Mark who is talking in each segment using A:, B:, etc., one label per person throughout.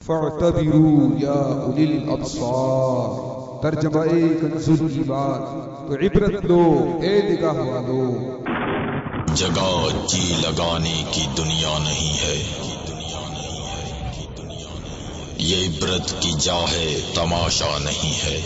A: فاعتبروا یا اولی الابصار، ترجمہ کنز الایمان، تو عبرت لو اے نگاہ والو۔
B: جگہ جی لگانے کی دنیا نہیں ہے، یہ عبرت کی جا ہے، تماشا نہیں ہے۔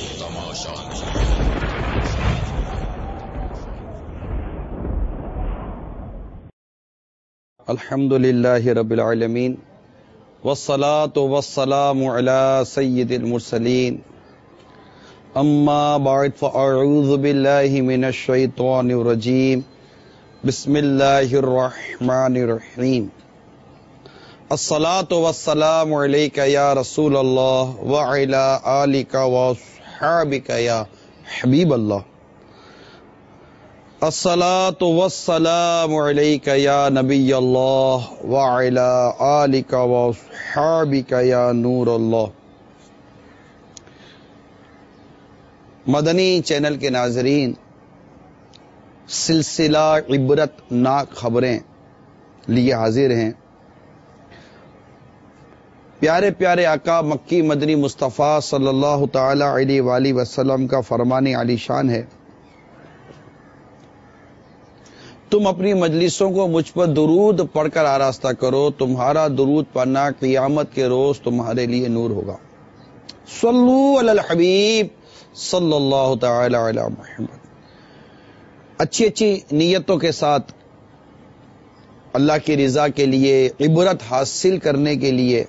C: الحمدللہ رب العالمین، والصلاة والسلام علی سید المرسلین، اما بعد فاعوذ باللہ من الشیطان الرجیم، بسم اللہ الرحمن الرحیم۔ الصلاة والسلام علیک یا رسول اللہ وعلی آلک واصحابک یا حبیب اللہ۔ الصلاۃ والسلام علیک یا نبی اللہ وعلی آلک واصحابک یا نور اللہ۔ مدنی چینل کے ناظرین، سلسلہ عبرت ناک خبریں لیے حاضر ہیں۔ پیارے پیارے آقا مکی مدنی مصطفیٰ صلی اللہ تعالی علیہ وآلہ وسلم کا فرمان علی شان ہے، تم اپنی مجلسوں کو مجھ پر درود پڑھ کر آراستہ کرو، تمہارا درود پڑھنا قیامت کے روز تمہارے لیے نور ہوگا۔ صلو علی الحبیب صلی اللہ تعالی علی محمد۔ اچھی اچھی نیتوں کے ساتھ اللہ کی رضا کے لیے، عبرت حاصل کرنے کے لیے،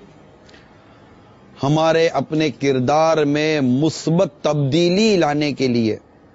C: ہمارے اپنے کردار میں مثبت تبدیلی لانے کے لیے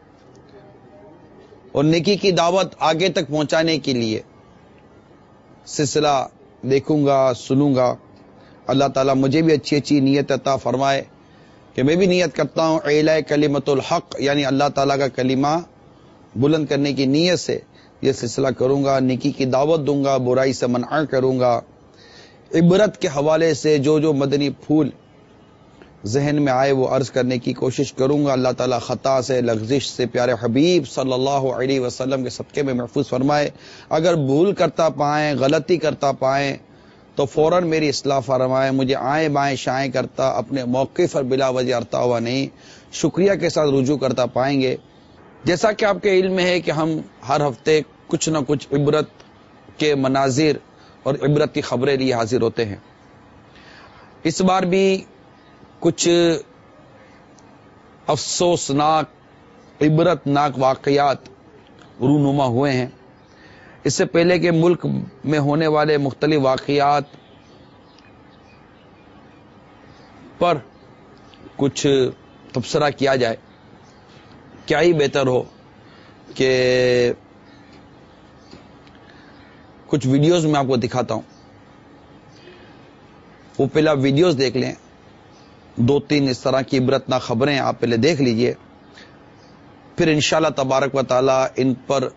C: اور نیکی کی دعوت آگے تک پہنچانے کے لیے سلسلہ دیکھوں گا، سنوں گا۔ اللہ تعالیٰ مجھے بھی اچھی اچھی نیت عطا فرمائے کہ میں بھی نیت کرتا ہوں اعلاء کلمت الحق، یعنی اللہ تعالیٰ کا کلمہ بلند کرنے کی نیت سے یہ سلسلہ کروں گا، نیکی کی دعوت دوں گا، برائی سے منع کروں گا۔ عبرت کے حوالے سے جو مدنی پھول ذہن میں آئے وہ عرض کرنے کی کوشش کروں گا۔ اللہ تعالیٰ خطا سے، لغزش سے پیارے حبیب صلی اللہ علیہ وسلم کے صدقے میں محفوظ فرمائے۔ اگر بھول کرتا پائیں، غلطی کرتا پائیں تو فوراً میری اصلاح فرمائے۔ مجھے آئیں بائیں شائیں کرتا اپنے موقع پر بلا وجہ ارتا ہوا نہیں، شکریہ کے ساتھ رجوع کرتا پائیں گے۔ جیسا کہ آپ کے علم میں ہے کہ ہم ہر ہفتے کچھ نہ کچھ عبرت کے مناظر اور عبرت کی خبریں لیے حاضر ہوتے ہیں۔ اس بار بھی کچھ افسوسناک، عبرت ناک واقعات رونما ہوئے ہیں۔ اس سے پہلے کہ ملک میں ہونے والے مختلف واقعات پر کچھ تبصرہ کیا جائے، کیا ہی بہتر ہو کہ کچھ ویڈیوز میں آپ کو دکھاتا ہوں۔ وہ پہلا ویڈیوز دیکھ لیں، دو تین اس طرح کی عبرتناک خبریں آپ پہلے دیکھ لیجئے، پھر انشاءاللہ تبارک و تعالی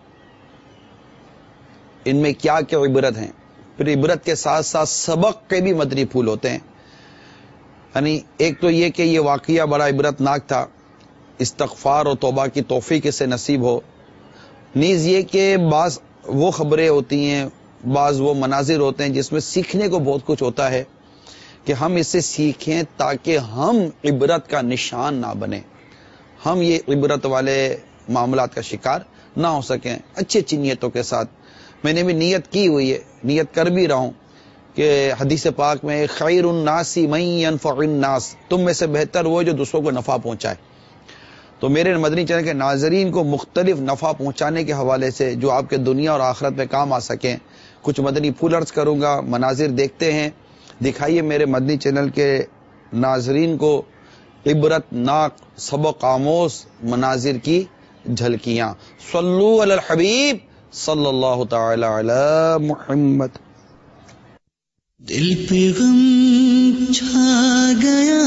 C: ان میں کیا کیا عبرت ہیں، پھر عبرت کے ساتھ ساتھ سبق کے بھی مدنی پھول ہوتے ہیں۔ یعنی ایک تو یہ کہ یہ واقعہ بڑا عبرتناک تھا، استغفار اور توبہ کی توفیق سے نصیب ہو۔ نیز یہ کہ بعض وہ خبریں ہوتی ہیں، بعض وہ مناظر ہوتے ہیں جس میں سیکھنے کو بہت کچھ ہوتا ہے کہ ہم اس سے سیکھیں تاکہ ہم عبرت کا نشان نہ بنیں، ہم یہ عبرت والے معاملات کا شکار نہ ہو سکیں۔ اچھی اچھی نیتوں کے ساتھ میں نے بھی نیت کی ہوئی ہے، نیت کر بھی رہا ہوں کہ حدیث پاک میں خیر الناس من ينفع الناس، تم میں سے بہتر وہ جو دوسروں کو نفع پہنچائے۔ تو میرے مدنی چینل کے ناظرین کو مختلف نفع پہنچانے کے حوالے سے جو آپ کے دنیا اور آخرت میں کام آ سکیں، کچھ مدنی پھول عرض کروں گا، مناظر دیکھتے ہیں۔ دکھائیے میرے مدنی چینل کے ناظرین کو عبرت ناک سبق آموز مناظر کی جھلکیاں۔ صلو علی الحبیب صلی اللہ تعالی علی محمد۔
D: دل پہ غم چھا گیا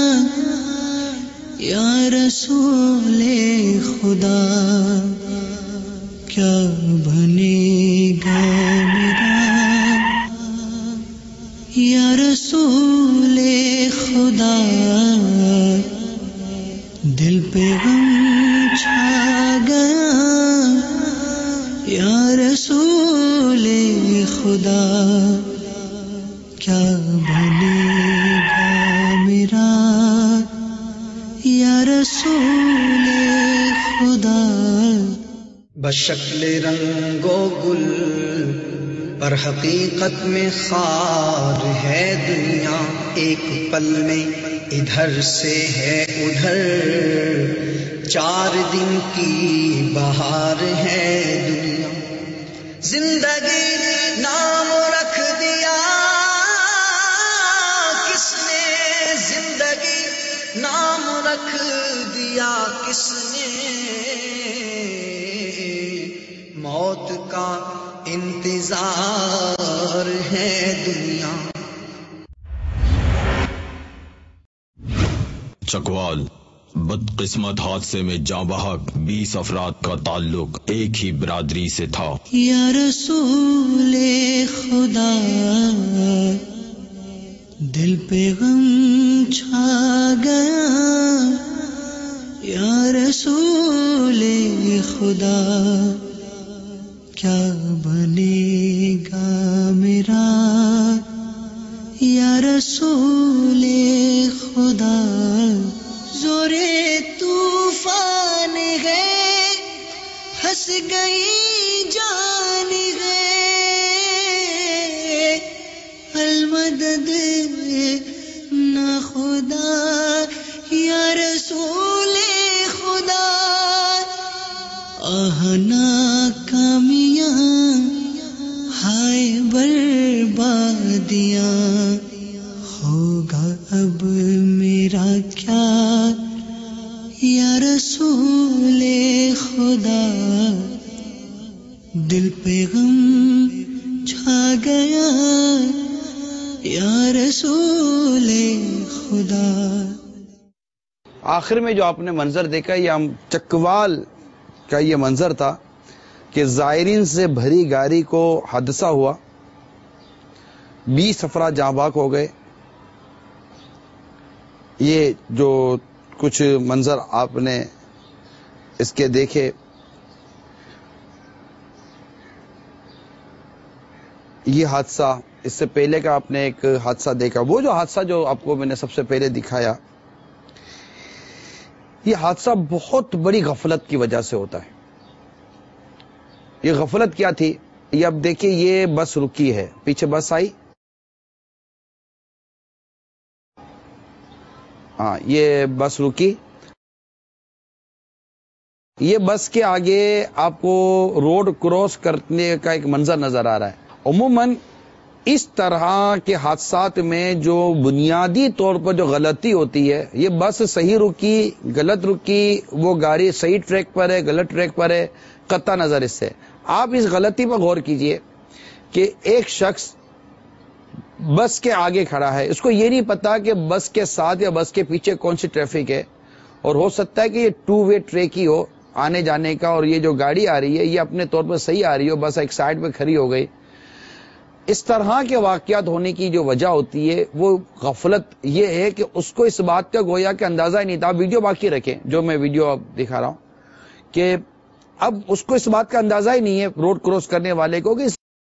D: یا رسول خدا، کیا بنے گا میرا یا رسول خدا، دل پہ غم چھا گیا یا رسول خدا، کیا بنے بشکل رنگ و گل پر حقیقت میں خار ہے دنیا، ایک پل میں ادھر سے ہے ادھر، 4 دن کی بہار ہے دنیا۔ زندگی نام رکھ دیا کس نے، زندگی نام رکھ دیا کس نے، موت کا انتظار ہے دنیا۔
B: چکوال بدقسمت حادثے میں جاں بحق 20 افراد کا تعلق ایک ہی برادری سے تھا۔
D: یا رسول خدا دل پہ غم چھا گیا، یا رسول خدا کیا بنے گا میرا، یا رسول خدا زورے طوفان ہے، ہنس گئی جان ہے، المدد نہ خدا، یا رسول خدا آہنا کامیاں ہائے بربادیاں، ہوگا اب میرا کیا، یا رسول خدا دل پہ غم چھا گیا، یا رسول خدا۔
C: آخر میں جو آپ نے منظر دیکھا یہ ہم چکوال کا یہ منظر تھا کہ زائرین سے بھری گاڑی کو حادثہ ہوا، 20 افراد جاں بحق ہو گئے۔ یہ جو کچھ منظر آپ نے اس کے دیکھے، یہ حادثہ، اس سے پہلے کا آپ نے ایک حادثہ دیکھا، وہ جو حادثہ جو آپ کو میں نے سب سے پہلے دکھایا، یہ حادثہ بہت بڑی غفلت کی وجہ سے ہوتا ہے۔ یہ غفلت کیا تھی؟ یہ اب دیکھیں، یہ بس رکی ہے، پیچھے بس آئی، ہاں یہ بس رکی، یہ بس کے آگے آپ کو روڈ کراس کرنے کا ایک منظر نظر آ رہا ہے۔ عموماً اس طرح کے حادثات میں جو بنیادی طور پر جو غلطی ہوتی ہے، یہ بس صحیح رکی، غلط رکی، وہ گاڑی صحیح ٹریک پر ہے، غلط ٹریک پر ہے، قطع نظر اس سے۔ آپ اس غلطی پر غور کیجئے کہ ایک شخص بس کے آگے کھڑا ہے، اس کو یہ نہیں پتا کہ بس کے ساتھ یا بس کے پیچھے کون سی ٹریفک ہے، اور ہو سکتا ہے کہ یہ 2 وے ٹریک ہی ہو آنے جانے کا، اور یہ جو گاڑی آ رہی ہے یہ اپنے طور پر صحیح آ رہی ہو، بس ایک سائڈ پہ کھڑی ہو گئی۔ اس طرح کے واقعات ہونے کی جو وجہ ہوتی ہے وہ غفلت یہ ہے کہ اس کو اس بات کا گویا کہ اندازہ ہی نہیں تھا۔ ویڈیو باقی رکھیں، جو میں ویڈیو اب دکھا رہا ہوں، کہ اب اس کو اس بات کا اندازہ ہی نہیں ہے روڈ کراس کرنے والے کو کہ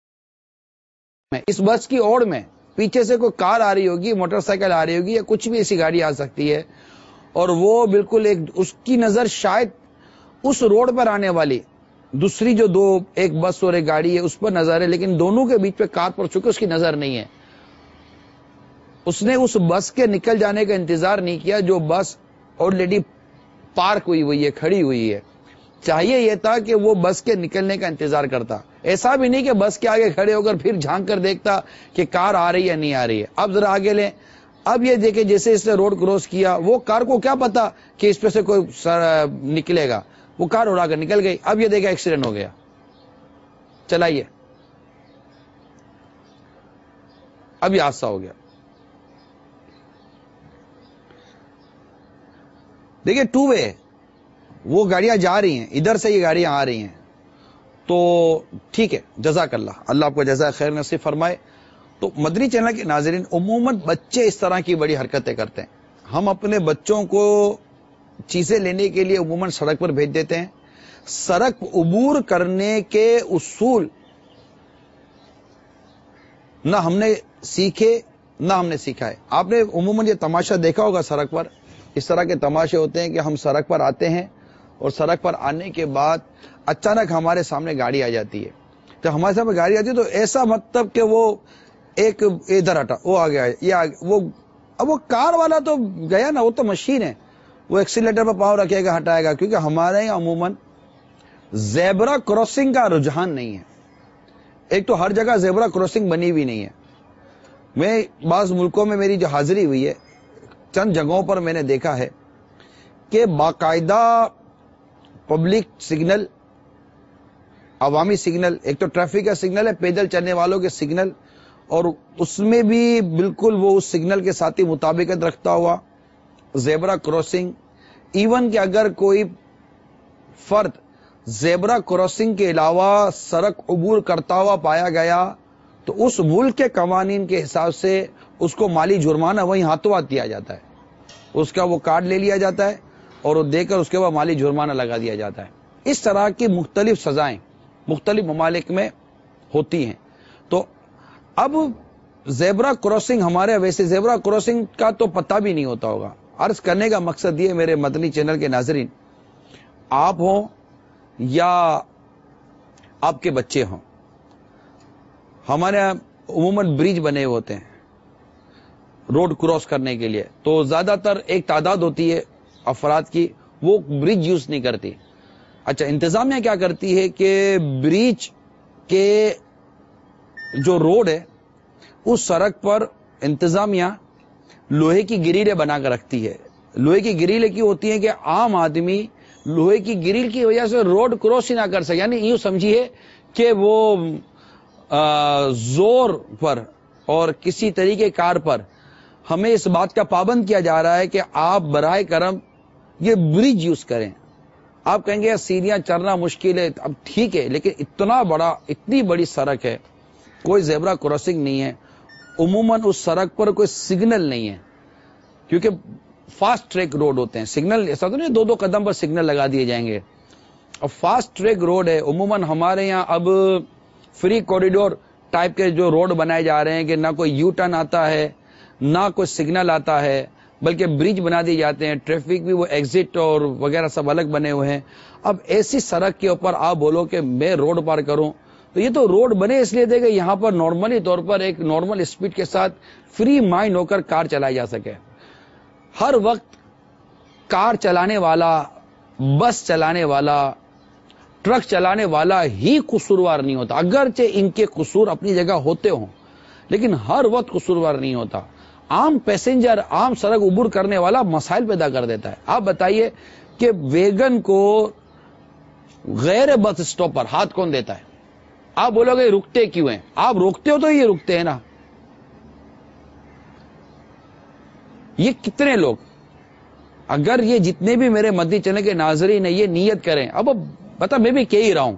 C: اس بس کی اوڑ میں پیچھے سے کوئی کار آ رہی ہوگی، موٹر سائیکل آ رہی ہوگی، یا کچھ بھی ایسی گاڑی آ سکتی ہے، اور وہ بالکل اس کی نظر شاید اس روڈ پر آنے والی دوسری جو ایک بس اور ایک گاڑی ہے اس پر نظر ہے، لیکن دونوں کے بیچ پہ کار پر چکے اس کی نظر نہیں ہے۔ اس نے اس بس کے نکل جانے کا انتظار نہیں کیا جو بس آلریڈی پارک ہوئی ہے، کھڑی ہوئی ہے۔ چاہیے یہ تھا کہ وہ بس کے نکلنے کا انتظار کرتا، ایسا بھی نہیں کہ بس کے آگے کھڑے ہو کر پھر جھانک کر دیکھتا کہ کار آ رہی ہے نہیں آ رہی ہے۔ اب ذرا آگے لیں، اب یہ دیکھیں جیسے اس نے روڈ کراس کیا، وہ کار کو کیا پتا کہ اس پہ سے کوئی نکلے گا، وہ کار اڑا کر نکل گئی۔ اب یہ دیکھا ایکسیڈنٹ ہو گیا۔ چلائیے، اب یہ حادثہ ہو گیا۔ دیکھیے 2 وے، وہ گاڑیاں جا رہی ہیں، ادھر سے یہ گاڑیاں آ رہی ہیں، تو ٹھیک ہے، جزاک اللہ، اللہ آپ کو جزائے خیر نصیب فرمائے۔ تو مدنی چینل کے ناظرین، عموماً بچے اس طرح کی بڑی حرکتیں کرتے ہیں۔ ہم اپنے بچوں کو چیزیں لینے کے لیے عموماً سڑک پر بھیج دیتے ہیں۔ سڑک عبور کرنے کے اصول نہ ہم نے سیکھے نہ ہم نے سیکھا ہے۔ آپ نے عموماً یہ تماشا دیکھا ہوگا سڑک پر، اس طرح کے تماشے ہوتے ہیں کہ ہم سڑک پر آتے ہیں اور سڑک پر آنے کے بعد اچانک ہمارے سامنے گاڑی آ جاتی ہے. جب ہمارے سامنے گاڑی آتی ہے تو ایسا مطلب کہ وہ ایک ادھر ہٹا وہ آ گیا یا وہ کار والا تو گیا نا, وہ تو مشین ہے, وہ ایکسیلیٹر پر پاؤں رکھے گا ہٹائے گا, کیونکہ ہمارے یہاں عموماً زیبرا کراسنگ کا رجحان نہیں ہے. ایک تو ہر جگہ زیبرا کراسنگ بنی ہوئی نہیں ہے. میں بعض ملکوں میں میری جو حاضری ہوئی ہے چند جگہوں پر میں نے دیکھا ہے کہ باقاعدہ پبلک سگنل, عوامی سگنل, ایک تو ٹریفک کا سگنل ہے, پیدل چلنے والوں کے سگنل, اور اس میں بھی بالکل وہ اس سگنل کے ساتھ ہی مطابقت رکھتا ہوا زیبرا کراسنگ. ایون کہ اگر کوئی فرد زیبرا کراسنگ کے علاوہ سڑک عبور کرتا ہوا پایا گیا تو اس ملک کے قوانین کے حساب سے اس کو مالی جرمانہ وہیں ہاتھوں ہاتھ دیا جاتا ہے. اس کا وہ کارڈ لے لیا جاتا ہے اور وہ دے کر اس کے بعد مالی جرمانہ لگا دیا جاتا ہے. اس طرح کی مختلف سزائیں مختلف ممالک میں ہوتی ہیں. تو اب زیبرا کراسنگ ہمارے, ویسے زیبرا کراسنگ کا تو پتہ بھی نہیں ہوتا ہوگا. عرض کرنے کا مقصد یہ میرے مدنی چینل کے ناظرین, آپ ہوں یا آپ کے بچے ہوں, ہمارے یہاں عموماً برج بنے ہوتے ہیں روڈ کراس کرنے کے لیے, تو زیادہ تر ایک تعداد ہوتی ہے افراد کی وہ برج یوز نہیں کرتی. اچھا, انتظامیہ کیا کرتی ہے کہ برج کے جو روڈ ہے اس سڑک پر انتظامیہ لوہے کی گریلیں بنا کر رکھتی ہے. لوہے کی گریلیں کیوں ہوتی ہیں کہ عام آدمی لوہے کی گریل کی وجہ سے روڈ کراس ہی نہ کر سکے. یعنی یوں سمجھیے کہ وہ زور پر اور کسی طریقے کار پر ہمیں اس بات کا پابند کیا جا رہا ہے کہ آپ برائے کرم یہ برج یوز کریں. آپ کہیں گے سیڑھیاں چڑھنا مشکل ہے, اب ٹھیک ہے, لیکن اتنی بڑی سڑک ہے, کوئی زیبرا کراسنگ نہیں ہے, عموماً اس سڑک پر کوئی سگنل نہیں ہے کیونکہ فاسٹ ٹریک روڈ ہوتے ہیں. سگنل ایسا تو نہیں 2 قدم پر سگنل لگا دیے جائیں گے. اور فاسٹ ٹریک روڈ ہے. عموماً ہمارے یہاں اب فری کوریڈور ٹائپ کے جو روڈ بنائے جا رہے ہیں کہ نہ کوئی یو ٹرن آتا ہے نہ کوئی سگنل آتا ہے, بلکہ برج بنا دیے جاتے ہیں. ٹریفک بھی وہ ایگزٹ اور وغیرہ سب الگ بنے ہوئے ہیں. اب ایسی سڑک کے اوپر آپ بولو کہ میں روڈ پار کروں, تو یہ تو روڈ بنے اس لیے تھے کہ یہاں پر نارملی طور پر ایک نارمل اسپیڈ کے ساتھ فری مائنڈ ہو کر کار چلائی جا سکے. ہر وقت کار چلانے والا, بس چلانے والا, ٹرک چلانے والا ہی قصوروار نہیں ہوتا. اگرچہ ان کے قصور اپنی جگہ ہوتے ہوں لیکن ہر وقت قصوروار نہیں ہوتا. عام پیسنجر, عام سڑک عبور کرنے والا مسائل پیدا کر دیتا ہے. آپ بتائیے کہ ویگن کو غیر بس اسٹاپ پر ہاتھ کون دیتا ہے؟ آپ بولو گے رکتے کیوں ہیں؟ آپ روکتے ہو تو یہ رکتے ہیں نا. یہ کتنے لوگ, اگر یہ جتنے بھی میرے مدنی چینل کے ناظرین ہیں یہ نیت کریں, اب بتا میں بھی کہہ ہی رہا ہوں,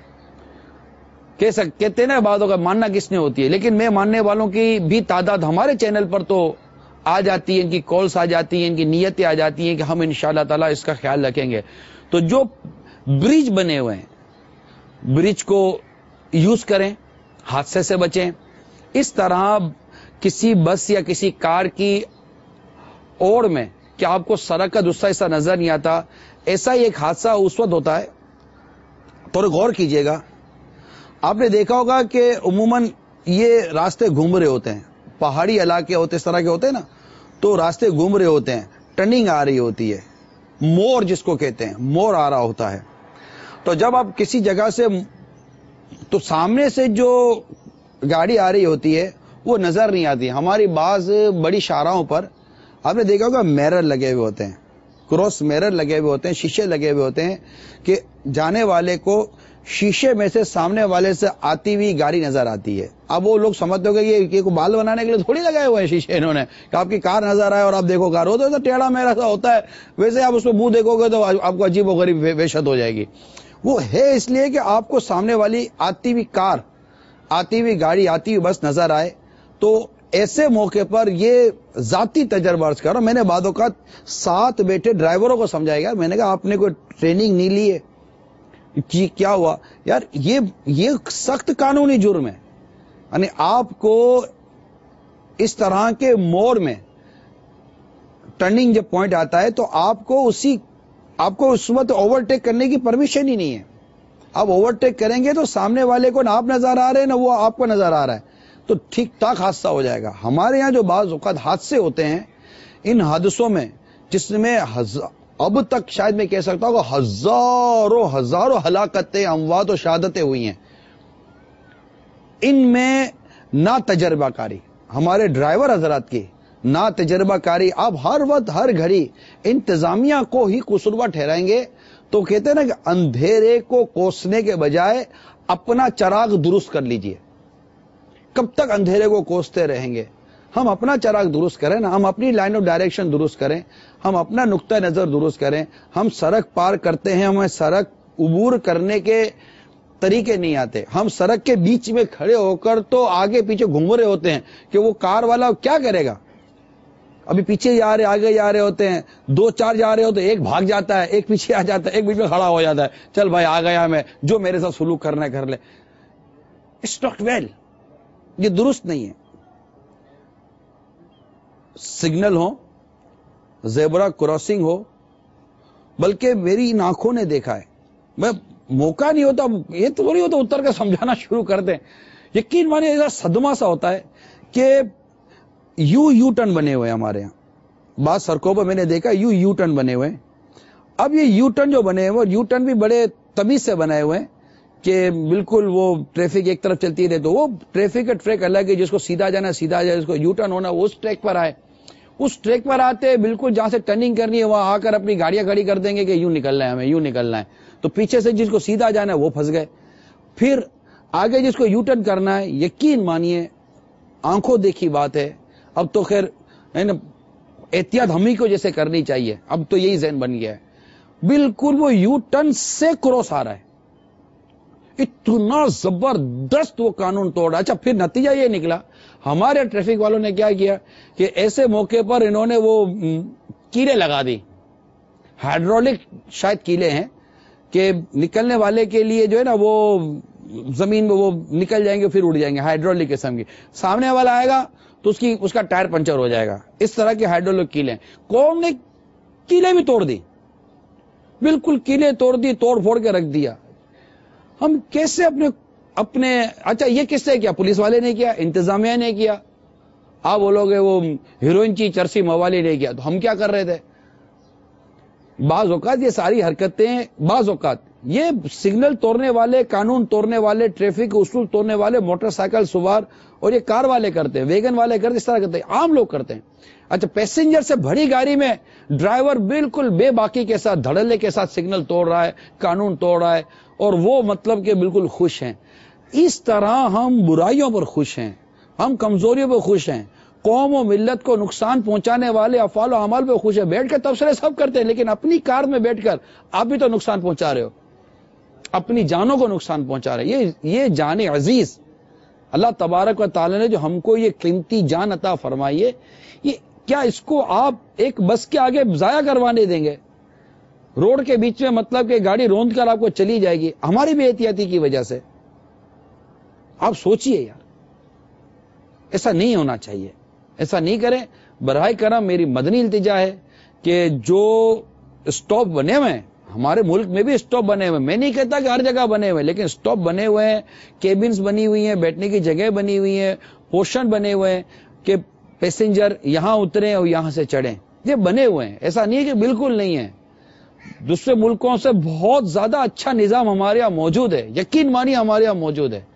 C: کہتے ہیں نا باتوں کا ماننا کس نے ہوتی ہے, لیکن میں ماننے والوں کی بھی تعداد ہمارے چینل پر تو آ جاتی ہے, ان کی کالز آ جاتی ہیں, ان کی نیتیں آ جاتی ہیں کہ ہم انشاءاللہ تعالی اس کا خیال رکھیں گے. تو جو برج بنے ہوئے ہیں برج کو یوز کریں, حادثے سے بچیں. اس طرح کسی بس یا کسی کار کی اوڑ میں کہ آپ کو سڑک کا دوسرا حصہ نظر نہیں آتا, ایسا ہی ایک حادثہ اس وقت ہوتا ہے. تھوڑا غور کیجئے گا, آپ نے دیکھا ہوگا کہ عموماً یہ راستے گھوم رہے ہوتے ہیں, پہاڑی علاقے ہوتے اس طرح کے ہوتے ہیں نا, تو راستے گھوم رہے ہوتے ہیں, ٹرننگ آ رہی ہوتی ہے, مور جس کو کہتے ہیں, مور آ رہا ہوتا ہے. تو جب آپ کسی جگہ سے, تو سامنے سے جو گاڑی آ رہی ہوتی ہے وہ نظر نہیں آتی. ہماری بعض بڑی شاہراہوں پر آپ نے دیکھا ہوگا میرر لگے ہوئے ہوتے ہیں, کراس میرر لگے ہوئے ہوتے ہیں, شیشے لگے ہوئے ہوتے ہیں کہ جانے والے کو شیشے میں سے سامنے والے سے آتی ہوئی گاڑی نظر آتی ہے. اب وہ لوگ سمجھتے ہو کہ یہ کو بال بنانے کے لیے تھوڑی لگائے ہوئے ہیں شیشے انہوں نے, کہ آپ کی کار نظر آئے اور آپ دیکھو کار ہو تو ٹیڑھا میرا سا ہوتا ہے, ویسے آپ اس میں منہ دیکھو گے تو آپ کو عجیب و غریب وحشت ہو جائے گی. وہ ہے اس لیے کہ آپ کو سامنے والی آتی ہوئی کار, آتی ہوئی گاڑی, آتی ہوئی بس نظر آئے. تو ایسے موقع پر یہ ذاتی تجربہ عرض کر رہا ہوں, میں نے بعض اوقات ساتھ بیٹھے ڈرائیوروں کو سمجھایا گیا, میں نے کہا آپ نے کوئی ٹریننگ نہیں لی ہے, کیا ہوا یار, یہ سخت قانونی جرم ہے. یعنی آپ کو اس طرح کے موڑ میں ٹرننگ جب پوائنٹ آتا ہے تو آپ کو اسی آپ کو اس وقت اوورٹیک کرنے کی پرمیشن ہی نہیں ہے. آپ اوورٹیک کریں گے تو سامنے والے کو نہ آپ نظر آ رہے ہیں نہ وہ آپ کو نظر آ رہا ہے, تو ٹھیک ٹھاک حادثہ ہو جائے گا. ہمارے یہاں جو بعض اوقات حادثے ہوتے ہیں, ان حادثوں میں جس میں اب تک شاید میں کہہ سکتا ہوں کہ ہزاروں ہلاکتیں, اموات و شہادتیں ہوئی ہیں. ان میں نا تجربہ کاری, ہمارے ڈرائیور حضرات کی نا تجربہ کاری. آپ ہر وقت ہر گھڑی انتظامیہ کو ہی قصوروار ٹھہرائیں گے تو کہتے ہیں نا کہ اندھیرے کو کوسنے کے بجائے اپنا چراغ درست کر لیجئے. کب تک اندھیرے کو کوستے رہیں گے؟ ہم اپنا چراغ درست کریں نا, ہم اپنی لائن آف ڈائریکشن درست کریں, ہم اپنا نقطہ نظر درست کریں. ہم سڑک پار کرتے ہیں, ہمیں سڑک عبور کرنے کے طریقے نہیں آتے. ہم سڑک کے بیچ میں کھڑے ہو کر تو آگے پیچھے گھوم رہے ہوتے ہیں کہ وہ کار والا کیا کرے گا. ابھی پیچھے جا رہے آگے جا رہے ہوتے ہیں, 2-4 جا رہے ہوتے ہیں, ایک بھاگ جاتا ہے, ایک پیچھے آ جاتا ہے, ایک بیچ میں کھڑا ہو جاتا ہے, چل بھائی آ گیا میں, جو میرے ساتھ سلوک کرنا ہے کر لے. اٹس ناٹ ویل, یہ درست نہیں ہے. سگنل ہو, زیبرا کراسنگ ہو, بلکہ میری ان آنکھوں نے دیکھا ہے, میں موقع نہیں ہوتا, یہ تو نہیں ہوتا اتر کے سمجھانا شروع کر دیں. یقین مانیے ایسا صدمہ سا ہوتا ہے کہ یو ٹرن بنے ہوئے ہمارے یہاں. بعض سڑکوں پر میں نے دیکھا یو ٹرن بنے ہوئے. اب یہ یو ٹرن جو بنے ہوئے, یو ٹرن بھی بڑے تمیز سے بنائے ہوئے ہیں کہ بالکل وہ ٹریفک ایک طرف چلتی رہے تو وہ ٹریفک کا ٹریک الگ ہے, جس کو سیدھا جانا سیدھا جائے, جس کو یو ٹرن ہونا وہ اس ٹریک پر آئے. اس ٹریک پر آتے بالکل جہاں سے ٹرننگ کرنی ہے وہاں آ کر اپنی گاڑیاں کھڑی کر دیں گے کہ یوں نکلنا ہے ہمیں, یوں نکلنا ہے. تو پیچھے سے جس کو سیدھا جانا ہے وہ پھنس گئے. پھر آگے جس کو یو ٹرن کرنا ہے, یقین مانیے آنکھوں دیکھی بات ہے. اب تو خیر احتیاط ہم ہی کو جیسے کرنی چاہیے, اب تو یہی ذہن بن گیا ہے. بالکل وہ یو ٹرن سے کراس آ رہا ہے, اتنا زبردست وہ قانون توڑ رہا. اچھا پھر نتیجہ یہ نکلا, ہمارے ٹریفک والوں نے کیا کیا کہ ایسے موقع پر انہوں نے وہ کیلیں لگا دی, ہائیڈرولک شاید کیلیں ہیں کہ نکلنے والے کے لیے جو ہے نا وہ زمین میں وہ نکل جائیں گے پھر اڑ جائیں گے, ہائیڈرولک قسم کی. سامنے والا آئے گا تو اس کا ٹائر پنچر ہو جائے گا. اس طرح کی ہائیڈرولک کیلیں, قوم نے کیلیں بھی توڑ دی, بالکل کیلیں توڑ دی, توڑ پھوڑ کے رکھ دیا. ہم کیسے اپنے اچھا یہ کس نے کیا؟ پولیس والے نے کیا, انتظامیہ نے کیا. آپ بولو گے وہ ہیروئن کی چرسی موالی نے کیا, تو ہم کیا کر رہے تھے؟ بعض اوقات یہ ساری حرکتیں, بعض اوقات یہ سگنل توڑنے والے, قانون توڑنے والے, ٹریفک کے اصول توڑنے والے موٹر سائیکل سوار اور یہ کار والے کرتے ہیں, ویگن والے کرتے, اس طرح کرتے ہیں, عام لوگ کرتے ہیں. اچھا پیسنجر سے بڑی گاڑی میں ڈرائیور بالکل بے باکی کے ساتھ, دھڑلے کے ساتھ سگنل توڑ رہا ہے, قانون توڑ رہا ہے, اور وہ مطلب کہ بالکل خوش ہیں. اس طرح ہم برائیوں پر خوش ہیں, ہم کمزوریوں پر خوش ہیں, قوم و ملت کو نقصان پہنچانے والے افعال و اعمال پہ خوش ہیں. بیٹھ کے تبصرے سب کرتے ہیں, لیکن اپنی کار میں بیٹھ کر آپ بھی تو نقصان پہنچا رہے ہو, اپنی جانوں کو نقصان پہنچا رہے ہیں. یہ جان عزیز اللہ تبارک و تعالی نے جو ہم کو یہ قیمتی جان عطا فرمائی ہے, یہ کیا اس کو آپ ایک بس کے آگے ضائع کروانے دیں گے؟ روڈ کے بیچ میں مطلب کہ گاڑی روند کر آپ کو چلی جائے گی ہماری بے احتیاطی کی وجہ سے. آپ سوچئے یار, ایسا نہیں ہونا چاہیے, ایسا نہیں کریں. براہ کرم میری مدنی التجا ہے کہ جو اسٹاپ بنے ہوئے ہیں, ہمارے ملک میں بھی اسٹاپ بنے ہوئے ہیں, میں نہیں کہتا کہ ہر جگہ بنے ہوئے ہیں, لیکن اسٹاپ بنے ہوئے ہیں, کیبنز بنی ہوئی ہیں, بیٹھنے کی جگہ بنی ہوئی ہیں, پورشن بنے ہوئے ہیں کہ پیسنجر یہاں اتریں اور یہاں سے چڑھیں. یہ بنے ہوئے ہیں, ایسا نہیں ہے کہ بالکل نہیں ہے. دوسرے ملکوں سے بہت زیادہ اچھا نظام ہمارے یہاں موجود ہے, یقین مانیے ہمارے یہاں موجود ہے.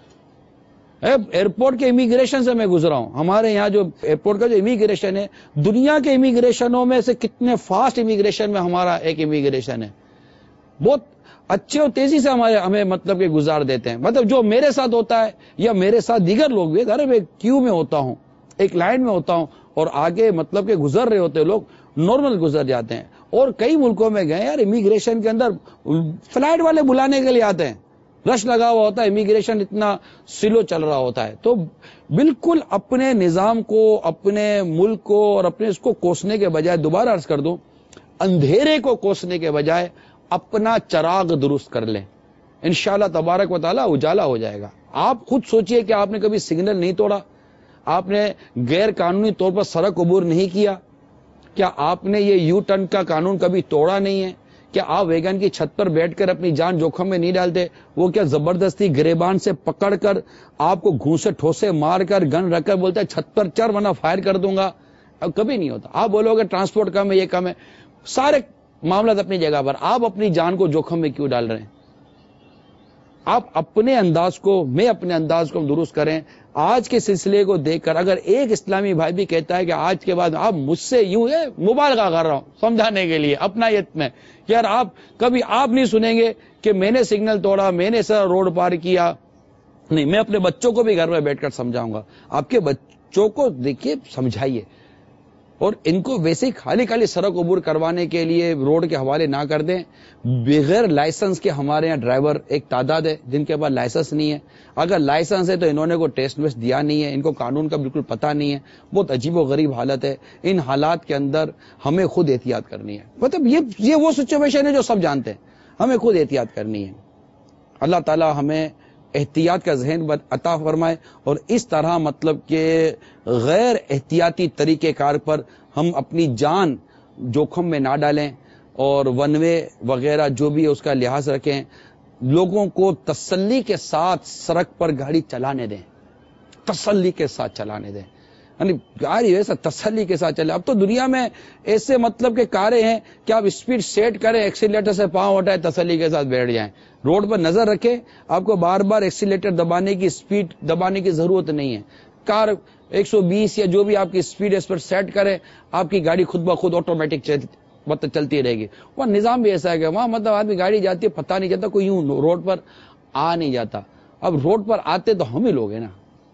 C: ایئرپورٹ کے امیگریشن سے میں گزرا ہوں, ہمارے یہاں جو ایئرپورٹ کا جو امیگریشن ہے, دنیا کے امیگریشنوں میں سے کتنے فاسٹ امیگریشن میں ہمارا ایک امیگریشن ہے. بہت اچھے اور تیزی سے ہمیں مطلب کہ گزار دیتے ہیں. مطلب جو میرے ساتھ ہوتا ہے یا میرے ساتھ دیگر لوگ بھی, ارے میں کیو میں ہوتا ہوں, ایک لائن میں ہوتا ہوں, اور آگے مطلب کہ گزر رہے ہوتے لوگ نارمل گزر جاتے ہیں. اور کئی ملکوں میں گئے یار, امیگریشن کے اندر فلائٹ والے بلانے کے لیے آتے ہیں, رش لگا ہوا ہوتا ہے, امیگریشن اتنا سلو چل رہا ہوتا ہے. تو بالکل اپنے نظام کو, اپنے ملک کو اور اپنے اس کو کوسنے کے بجائے, دوبارہ عرض کر دوں, اندھیرے کو کوسنے کے بجائے اپنا چراغ درست کر لیں. انشاءاللہ تبارک و تعالی اجالا ہو جائے گا. آپ خود سوچئے کہ آپ نے کبھی سگنل نہیں توڑا, آپ نے غیر قانونی طور پر سڑک عبور نہیں کیا, کیا آپ نے یہ یو ٹرن کا قانون کبھی توڑا نہیں ہے, کیا آپ ویگن کی چھت پر بیٹھ کر اپنی جان جوخم میں نہیں ڈالتے؟ وہ کیا زبردستی گریبان سے پکڑ کر آپ کو گھونسے ٹھوسے مار کر گن رکھ کر بولتا ہے چھت پر چڑھ ورنہ فائر کر دوں گا؟ اب کبھی نہیں ہوتا. آپ بولو گے ٹرانسپورٹ کم ہے، یہ کم ہے، سارے معاملات اپنی جگہ پر. آپ اپنی جان کو جوخم میں کیوں ڈال رہے ہیں؟ آپ اپنے انداز کو، میں اپنے انداز کو درست کریں. آج کے سلسلے کو دیکھ کر اگر ایک اسلامی بھائی بھی کہتا ہے کہ آج کے بعد آپ مجھ سے یوں ہے، مبالغہ کر رہا ہوں سمجھانے کے لیے اپنائیت میں، یار آپ کبھی آپ نہیں سنیں گے کہ میں نے سگنل توڑا، میں نے سر روڈ پار کیا. نہیں، میں اپنے بچوں کو بھی گھر میں بیٹھ کر سمجھاؤں گا. آپ کے بچوں کو دیکھیے، سمجھائیے، اور ان کو ویسے ہی خالی خالی سڑک عبور کروانے کے لیے روڈ کے حوالے نہ کر دیں. بغیر لائسنس کے ہمارے یہاں ڈرائیور ایک تعداد ہے جن کے پاس لائسنس نہیں ہے. اگر لائسنس ہے تو انہوں نے کوئی ٹیسٹ ویسٹ دیا نہیں ہے، ان کو قانون کا بالکل پتہ نہیں ہے. بہت عجیب و غریب حالت ہے. ان حالات کے اندر ہمیں خود احتیاط کرنی ہے. مطلب یہ وہ سچویشن ہے جو سب جانتے ہیں، ہمیں خود احتیاط کرنی ہے. اللہ تعالی ہمیں احتیاط کا ذہن عطا فرمائے، اور اس طرح مطلب کہ غیر احتیاطی طریقہ کار پر ہم اپنی جان جوخم میں نہ ڈالیں، اور ون وے وغیرہ جو بھی ہے اس کا لحاظ رکھیں. لوگوں کو تسلی کے ساتھ سڑک پر گاڑی چلانے دیں، تسلی کے ساتھ چلانے دیں. یعنی گاڑی ایسا تسلی کے ساتھ چلے. اب تو دنیا میں ایسے مطلب کہ کاریں ہیں کہ آپ اسپیڈ سیٹ کریں، ایکسیلیٹر سے پاؤں ہٹائے، تسلی کے ساتھ بیٹھ جائیں. روڈ پر نظر رکھیں، آپ کو بار بار ایکسیلیٹر دبانے کی، اسپیڈ دبانے کی ضرورت نہیں ہے. کار 120 یا جو بھی آپ کی اسپیڈ ہے اس پر سیٹ کریں، آپ کی گاڑی خود بخود آٹومیٹک مطلب چلتی رہے گی. وہاں نظام بھی ایسا ہے کہ وہاں مطلب آدمی گاڑی جاتی ہے پتہ نہیں چلتا، کوئی یوں روڈ پر آ نہیں جاتا. اب روڈ پر آتے تو ہم ہی لوگ ہیں نا.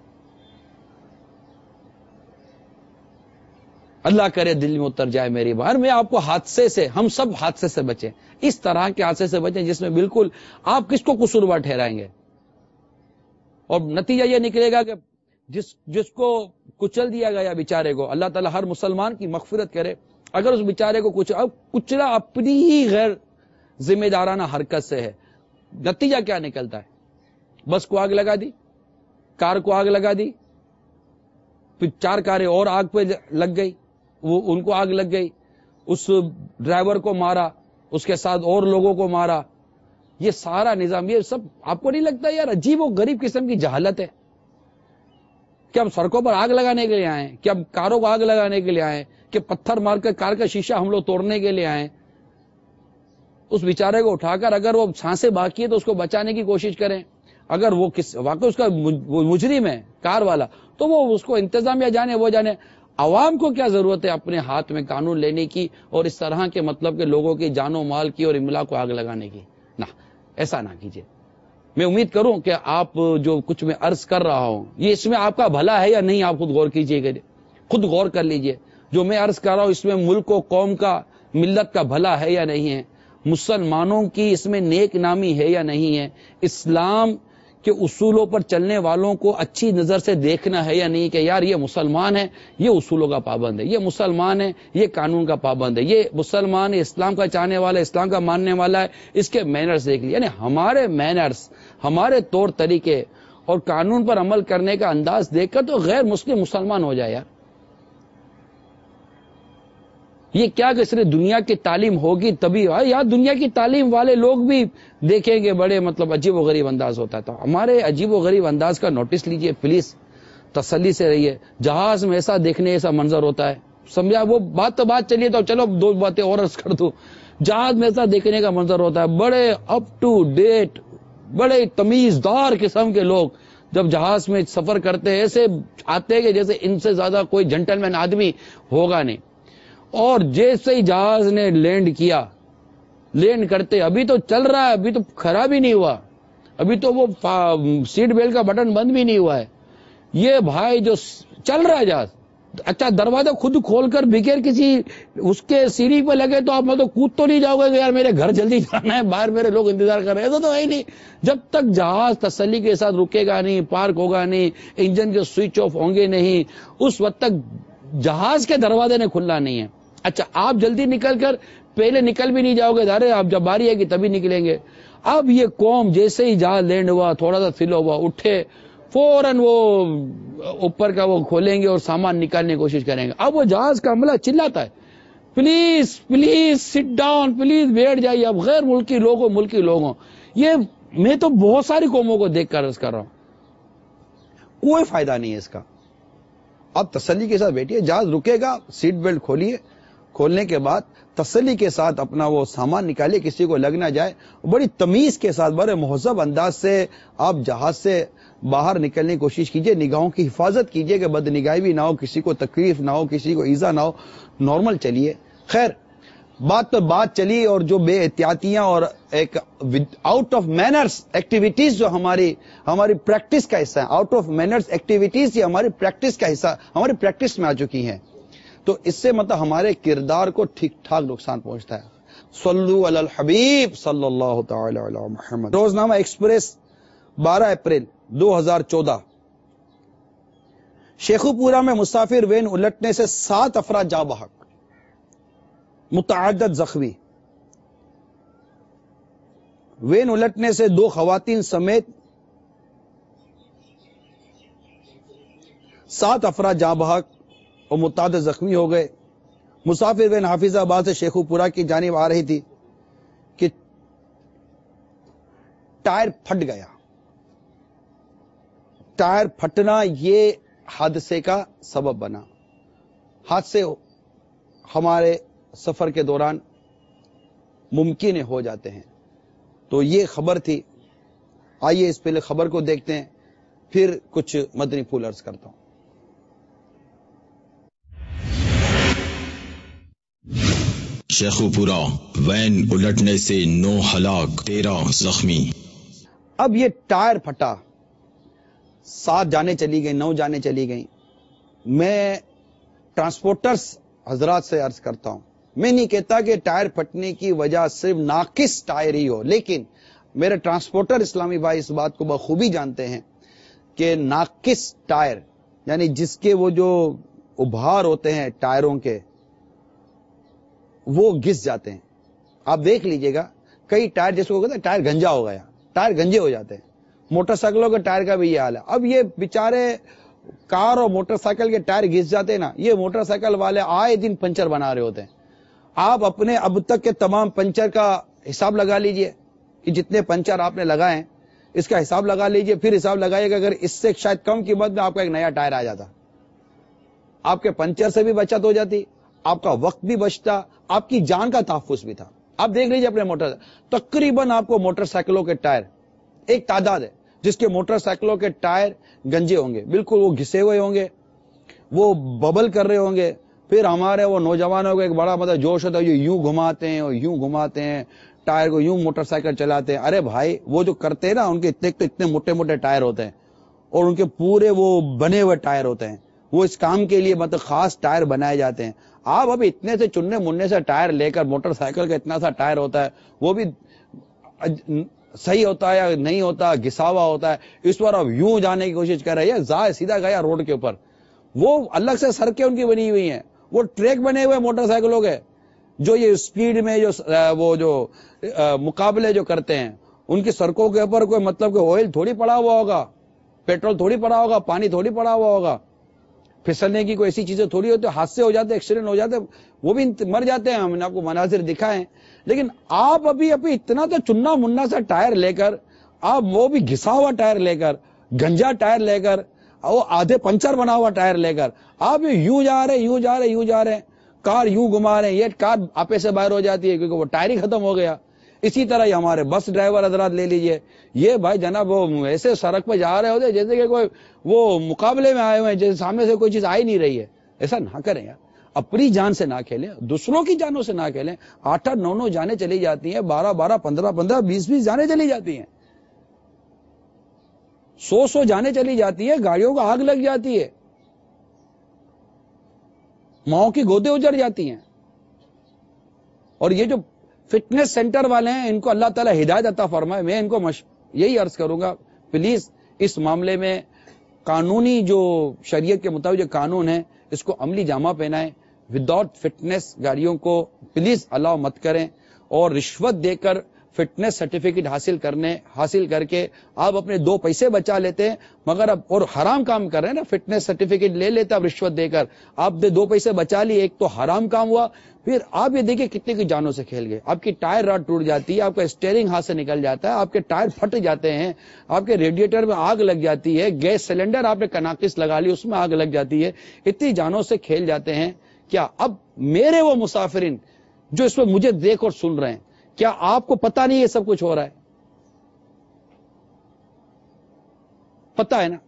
C: اللہ کرے دل میں اتر جائے میری بار. میں آپ کو حادثے سے، ہم سب حادثے سے بچیں، اس طرح کے حادثے سے بچیں جس میں بالکل آپ کس کو قصوروار ٹھہرائیں گے، اور نتیجہ یہ نکلے گا کہ جس کو کچل دیا گیا بیچارے کو، اللہ تعالیٰ ہر مسلمان کی مغفرت کرے. اگر اس بیچارے کو کچلا اپنی ہی غیر ذمہ دارانہ حرکت سے ہے، نتیجہ کیا نکلتا ہے؟ بس کو آگ لگا دی، کار کو آگ لگا دی، پھر 4 کاریں اور آگ پہ لگ گئی، وہ ان کو آگ لگ گئی، اس ڈرائیور کو مارا، اس کے ساتھ اور لوگوں کو مارا. یہ سارا نظام، یہ سب آپ کو نہیں لگتا یار عجیب و غریب قسم کی جہالت ہے؟ کہ ہم سڑکوں پر آگ لگانے کے لیے آئے ہیں، کہ ہم کاروں کو آگ لگانے کے لیے آئے ہیں، کہ پتھر مار کر کار کا شیشہ ہم لوگ توڑنے کے لیے آئے ہیں؟ اس بیچارے کو اٹھا کر اگر وہ سانسیں باقی ہے تو اس کو بچانے کی کوشش کریں. اگر وہ واقعی اس کا مجرم ہے کار والا تو وہ اس کو انتظامیہ جانے، وہ جانے. عوام کو کیا ضرورت ہے اپنے ہاتھ میں قانون لینے کی اور اس طرح کے مطلب کہ لوگوں کی جان و مال کی اور املاک کو آگ لگانے کی؟ نہ، ایسا نہ کیجیے. میں امید کروں کہ آپ جو کچھ میں عرض کر رہا ہوں یہ اس میں آپ کا بھلا ہے یا نہیں، آپ خود غور کیجیے گا، خود غور کر لیجیے. جو میں عرض کر رہا ہوں اس میں ملک و قوم کا، ملت کا بھلا ہے یا نہیں ہے، مسلمانوں کی اس میں نیک نامی ہے یا نہیں ہے، اسلام کے اصولوں پر چلنے والوں کو اچھی نظر سے دیکھنا ہے یا نہیں کہ یار یہ مسلمان ہے، یہ اصولوں کا پابند ہے، یہ مسلمان ہے، یہ قانون کا پابند ہے، یہ مسلمان ہے، اسلام کا چاہنے والا ہے، اسلام کا ماننے والا ہے، اس کے مینرز دیکھ لیے. یعنی ہمارے مینرز، ہمارے طور طریقے اور قانون پر عمل کرنے کا انداز دیکھ کر تو غیر مسلم مسلمان ہو جائے. یہ کیا کہ صرف دنیا کی تعلیم ہوگی تبھی یار دنیا کی تعلیم والے لوگ بھی دیکھیں گے بڑے مطلب عجیب و غریب انداز ہوتا ہے. تو ہمارے عجیب و غریب انداز کا نوٹس لیجئے پلیز، تسلی سے رہیے. جہاز میں ایسا دیکھنے ایسا منظر ہوتا ہے، سمجھا؟ وہ بات تو بات چلیے تو چلو 2 باتیں اور عرض کر دوں. جہاز میں ایسا دیکھنے کا منظر ہوتا ہے، بڑے اپ ٹو ڈیٹ، بڑے تمیزدار قسم کے لوگ جب جہاز میں سفر کرتے ہیں ایسے آتے ہیں کہ جیسے ان سے زیادہ کوئی جنٹلمین آدمی ہوگا نہیں. اور جیسے ہی جہاز نے لینڈ کیا، لینڈ کرتے ابھی تو چل رہا ہے، ابھی تو خراب ہی نہیں ہوا، ابھی تو وہ سیٹ بیلٹ کا بٹن بند بھی نہیں ہوا ہے. یہ بھائی جو چل رہا ہے جہاز، اچھا دروازہ خود کھول کر بغیر کسی اس کے سیڑھی پہ لگے تو آپ مطلب کود تو نہیں جاؤ گے کہ یار میرے گھر جلدی جانا ہے، باہر میرے لوگ انتظار کر رہے ہیں؟ تو ہے ہی نہیں. جب تک جہاز تسلی کے ساتھ رکے گا نہیں، پارک ہوگا نہیں، انجن کے سوئچ آف ہوں گے نہیں، اس وقت تک جہاز کے دروازے نے کھلنا نہیں ہے. اچھا آپ جلدی نکل کر پہلے نکل بھی نہیں جاؤ گے، ارے آپ جب باری ہے کہ تبھی نکلیں گے. اب یہ قوم جیسے ہی جہاز لینڈ ہوا، تھوڑا سا سلو ہوا، اٹھے فوراً وہ اوپر کا وہ کھولیں گے اور سامان نکالنے کی کوشش کریں گے. اب وہ جہاز کا عملہ چلاتا ہے،
E: please please sit down, please بیٹھ جائیے. اب غیر ملکی لوگوں ملکی لوگوں، یہ میں تو بہت ساری قوموں کو دیکھ کر عرض کر رہا ہوں،
C: کوئی فائدہ نہیں ہے اس کا. آپ تسلی کے ساتھ بیٹھیے، جہاز رکے گا، سیٹ بیلٹ کھولیے، کھولنے کے بعد تسلی کے ساتھ اپنا وہ سامان نکالیے، کسی کو لگ نہ جائے. بڑی تمیز کے ساتھ بڑے مہذب انداز سے آپ جہاز سے باہر نکلنے کی کوشش کیجیے. نگاہوں کی حفاظت کیجیے کہ بد نگاہی بھی نہ ہو، کسی کو تکلیف نہ ہو، کسی کو ایزا نہ ہو. نارمل چلیے. خیر، بات پر بات چلی، اور جو بے احتیاطیاں اور ایک آؤٹ آف مینرز ایکٹیویٹیز جو ہماری پریکٹس کا حصہ ہیں، آؤٹ آف مینرز ایکٹیویٹیز یہ ہماری پریکٹس کا حصہ، ہماری پریکٹس میں آ چکی ہیں، تو اس سے مطلب ہمارے کردار کو ٹھیک ٹھاک نقصان پہنچتا ہے. صلو علی الحبیب صلی اللہ تعالی علی محمد. روزنامہ ایکسپریس 12 اپریل 2014. شیخو پورہ میں مسافر وین الٹنے سے 7 افراد جاں بحق، متعدد زخمی. وین الٹنے سے 2 خواتین سمیت 7 افراد جاں بحق اور متعدد زخمی ہو گئے. مسافر وین حافظ آباد سے شیخو پورہ کی جانب آ رہی تھی کہ ٹائر پھٹ گیا. ٹائر پھٹنا یہ حادثے کا سبب بنا. حادثے ہمارے سفر کے دوران ممکن ہو جاتے ہیں، تو یہ خبر تھی. آئیے اس پہلے خبر کو دیکھتے ہیں، پھر کچھ مدنی پھول عرض کرتا ہوں.
B: شیخو پورہ وین الٹنے سے 9 ہلاک 13 زخمی.
C: اب یہ ٹائر پھٹا، 7 جانیں چلی گئیں، 9 جانیں چلی گئیں. میں ٹرانسپورٹرز حضرات سے عرض کرتا ہوں، میں نہیں کہتا کہ ٹائر پھٹنے کی وجہ صرف ناقص ٹائر ہی ہو، لیکن میرے ٹرانسپورٹر اسلامی بھائی اس بات کو بخوبی جانتے ہیں کہ ناقص ٹائر یعنی جس کے وہ جو ابھار ہوتے ہیں ٹائروں کے وہ گھس جاتے ہیں. آپ دیکھ لیجئے گا کئی ٹائر جس کو کہتے ہیں ٹائر گنجا ہو گیا، ٹائر گنجے ہو جاتے ہیں. موٹر سائیکلوں کے ٹائر کا بھی یہ حال ہے. اب یہ بیچارے کار اور موٹر سائیکل کے ٹائر گھس جاتے ہیں نا، یہ موٹر سائیکل والے آئے دن پنچر بنا رہے ہوتے ہیں. آپ اپنے اب تک کے تمام پنچر کا حساب لگا لیجئے کہ جتنے پنچر آپ نے لگائے ہیں اس کا حساب لگا لیجئے، پھر حساب لگائیے کہ اگر اس سے شاید کم قیمت میں آپ کا ایک نیا ٹائر آ جاتا، آپ کے پنچر سے بھی بچت ہو جاتی، آپ کا وقت بھی بچتا، آپ کی جان کا تحفظ بھی تھا. آپ دیکھ لیجئے اپنے موٹر، تقریباً آپ کو موٹر سائیکلوں کے ٹائر ایک تعداد ہے جس کے موٹر سائیکلوں کے ٹائر گنجے ہوں گے، بالکل وہ گھسے ہوئے ہوں گے، وہ ببل کر رہے ہوں گے. پھر ہمارے وہ نوجوانوں کو ایک بڑا مطلب جوش ہوتا ہے، یوں گھماتے ہیں اور یوں گھماتے ہیں ٹائر کو، یوں موٹر سائیکل چلاتے ہیں. ارے بھائی وہ جو کرتے ہیں نا ان کے اتنے موٹے موٹے ٹائر ہوتے ہیں اور ان کے پورے وہ بنے ہوئے ٹائر ہوتے ہیں، وہ اس کام کے لیے مطلب خاص ٹائر بنائے جاتے ہیں. آپ ابھی اتنے سے چننے مننے سے ٹائر لے کر، موٹر سائیکل کا اتنا سا ٹائر ہوتا ہے وہ بھی صحیح ہوتا ہے یا نہیں ہوتا، گھسا ہوا ہوتا ہے. اس پر اب یوں جانے کی کوشش کر رہے ہیں، سیدھا گیا روڈ کے اوپر. وہ الگ سے سڑکیں ان کی بنی ہوئی ہیں، وہ ٹریک بنے ہوئے موٹر سائیکلوں کے، جو یہ اسپیڈ میں وہ جو مقابلے جو کرتے ہیں ان کی سڑکوں کے اوپر کوئی مطلب کہ آئل تھوڑی پڑا ہوا ہوگا، پیٹرول تھوڑی پڑا ہوگا، پانی تھوڑی پڑا ہوا ہوگا. پھسلنے کی کوئی ایسی چیزیں تھوڑی ہوتی ہیں، حادثے ہو جاتے ہیں، ایکسیڈنٹ ہو جاتے ہیں، وہ بھی مر جاتے ہیں. ہم نے آپ کو مناظر دکھائے. لیکن آپ ابھی اتنا تو چننا مننا سا ٹائر لے کر، آپ وہ بھی گھسا ہوا ٹائر لے کر، گنجا ٹائر لے کر، وہ آدھے پنچر بنا ہوا ٹائر لے کر آپ یوں جا رہے ہیں، کار یوں گھما رہے ہیں. یہ کار آپے سے باہر ہو جاتی ہے کیونکہ وہ ٹائر ہی ختم ہو گیا. اسی طرح ہی ہمارے بس ڈرائیور حضرات لے لیجئے، یہ بھائی جناب وہ ایسے سڑک پہ جا رہے ہوتے جیسے کہ کوئی وہ مقابلے میں آئے ہوئے ہیں، جیسے سامنے سے کوئی چیز آ ہی نہیں رہی ہے. ایسا نہ کریں یار، اپنی جان سے نہ کھیلیں، دوسروں کی جانوں سے نہ کھیلیں. 8-8 9-9 جانیں چلی جاتی ہیں، 12-12 15-15 20-20 جانیں چلی جاتی ہیں، 100-100 جانیں چلی جاتی ہیں. گاڑیوں کو آگ لگ جاتی ہے، ماؤں کی گودیں اجڑ جاتی ہیں. اور یہ جو فٹنس سینٹر والے ہیں ان کو اللہ تعالی ہدایت عطا فرمائے. میں ان کو یہی عرض کروں گا، پلیز اس معاملے میں قانونی جو شریعت کے مطابق جو قانون ہے اس کو عملی جامہ پہنائیں. وداؤٹ فٹنس گاڑیوں کو پلیز الاؤ مت کریں، اور رشوت دے کر
E: فٹنس سرٹیفکیٹ حاصل کر کے آپ اپنے 2 پیسے بچا لیتے ہیں، مگر اب اور حرام کام کر رہے ہیں نا، فٹنس سرٹیفکیٹ لے لیتے اب رشوت دے کر، آپ نے 2 پیسے بچا لیے، ایک تو حرام کام ہوا، پھر آپ یہ دیکھیں کتنے کی جانوں سے کھیل گئے، آپ کی ٹائر راڈ ٹوٹ جاتی ہے، آپ کا اسٹیئرنگ ہاتھ سے نکل جاتا ہے، آپ کے ٹائر پھٹ جاتے ہیں، آپ کے ریڈیٹر میں آگ لگ جاتی ہے، گیس سلنڈر آپ نے کناکس لگا لی اس میں آگ لگ جاتی ہے، اتنی جانوں سے کھیل جاتے ہیں۔ کیا اب میرے وہ مسافرین جو اس وقت مجھے دیکھ اور سن رہے ہیں، کیا آپ کو پتا نہیں یہ سب کچھ ہو رہا ہے؟ پتا ہے نا؟